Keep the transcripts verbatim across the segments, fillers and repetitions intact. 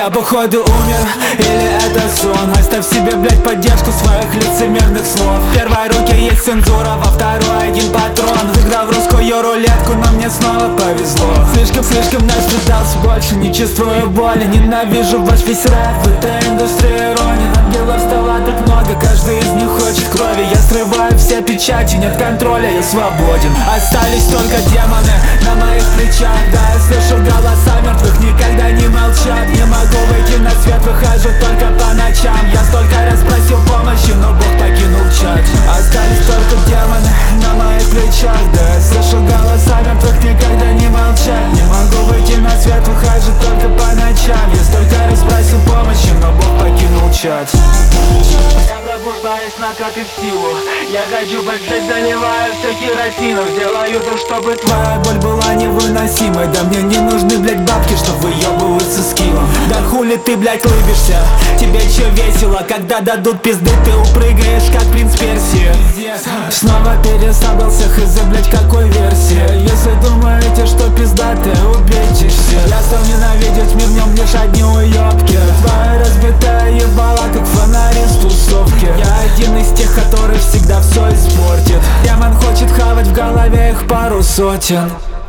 Я походу умер, или это сон? Оставь себе, блять, поддержку своих лицемерных слов. В первой руке есть цензура, во второй один патрон. Выиграл в русскую рулетку, но мне снова повезло. Слишком-слишком настрадался, больше не чувствую боли. Ненавижу ваш весь рэп, в этой индустрии иронии. Ангелов стало так много, каждый из них хочет крови. Я срываю все печати, нет контроля, я свободен. Остались только демоны на моих плечах. Да, я слышу голоса мертвых, никогда не молчат. Не могу выйти на свет, выхожу только по ночам. Я столько раз просил помощи, но Бог покинул чат. Остались только демоны на моих плечах. Да, я слышу голоса мертвых, никогда не молчат. Не могу выйти на свет, выхожу только по ночам. Я столько раз просил помощи, но Бог покинул чат. Я пробуждаюсь, накопив силу. Я хочу бежать, заливаю все керосином. Сделаю то, чтобы твоя боль была невыносимой. Да мне не нужны, блять, бабки, чтоб выебываться с килом. Да хули ты, блять, лыбишься? Тебе че весело? Когда дадут пизды, ты упрыгаешь, как принц Персии. Снова пересобрался, хз, блять, какой версии. Если думаете, что пиздатые, убейте все. Я стал ненавидеть мир, в нем лишь одни уёбки. Твоя разбитая ебала, как фонари с тусовки. Я один из тех, который всегда все испортит. Демон хочет хавать, в голове их пару сотен.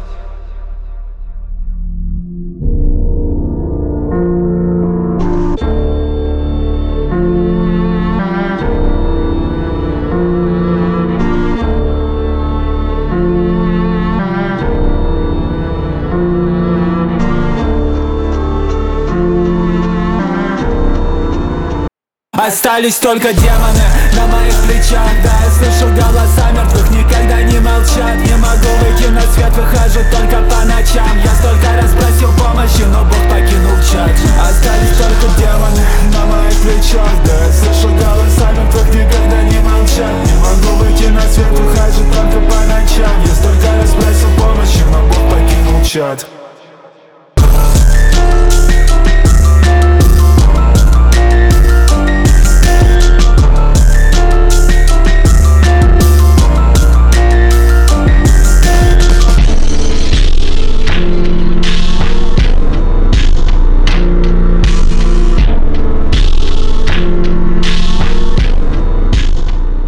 Остались только демоны на моих плечах. Да, я слышу голоса мертвых, никогда не молчат. Не могу выйти на свет, выхожу только по ночам. Я столько раз просил помощи, но Бог покинул чат.